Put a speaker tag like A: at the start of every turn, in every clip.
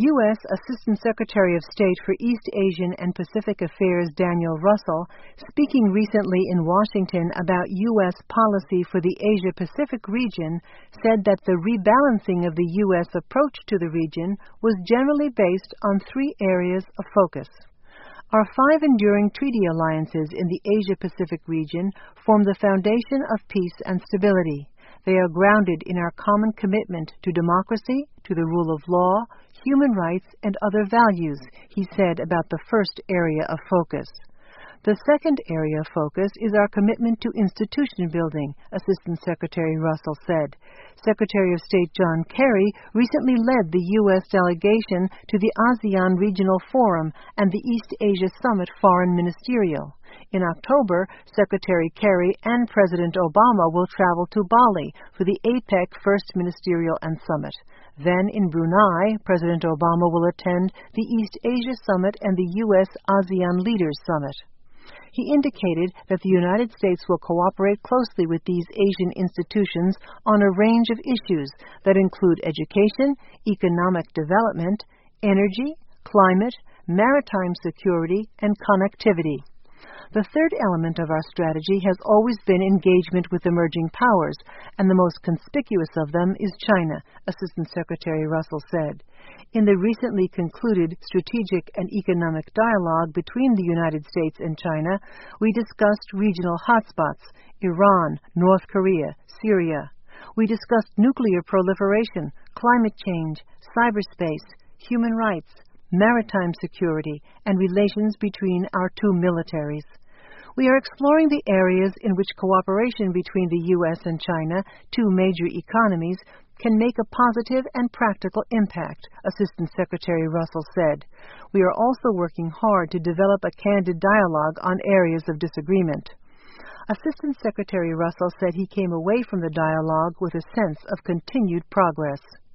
A: U.S. Assistant Secretary of State for East Asian and Pacific Affairs Daniel Russell, speaking recently in Washington about U.S. policy for the Asia-Pacific region, said that the rebalancing of the U.S. approach to the region was generally based on three areas of focus. Our 5 enduring treaty alliances in the Asia-Pacific region form the foundation of peace and stability. They are grounded in our common commitment to democracy, to the rule of law, human rights, and other values, he said about the first area of focus. The second area of focus is our commitment to institution building, Assistant Secretary Russell said. Secretary of State John Kerry recently led the U.S. delegation to the ASEAN Regional Forum and the East Asia Summit Foreign Ministerial. In October, Secretary Kerry and President Obama will travel to Bali for the APEC First Ministerial and Summit. Then, in Brunei, President Obama will attend the East Asia Summit and the U.S. ASEAN Leaders Summit. He indicated that the United States will cooperate closely with these Asian institutions on a range of issues that include education, economic development, energy, climate, maritime security, and connectivity. The third element of our strategy has always been engagement with emerging powers, and the most conspicuous of them is China, Assistant Secretary Russell said. In the recently concluded strategic and economic dialogue between the United States and China, we discussed regional hotspots, Iran, North Korea, Syria. We discussed nuclear proliferation, climate change, cyberspace, human rights, maritime security, and relations between our two militaries. We are exploring the areas in which cooperation between the U.S. and China, two major economies, can make a positive and practical impact, Assistant Secretary Russell said. We are also working hard to develop a candid dialogue on areas of disagreement. Assistant Secretary Russell said he came away from the dialogue with a sense of continued progress.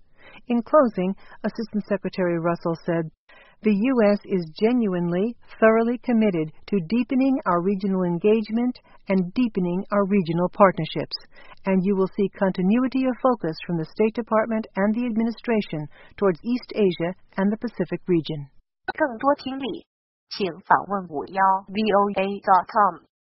A: In closing, Assistant Secretary Russell said, "The U.S. is genuinely, thoroughly committed to deepening our regional engagement and deepening our regional partnerships, and you will see continuity of focus from the State Department and the administration towards East Asia and the Pacific region."
B: 更多听力，请访问51VOA.com。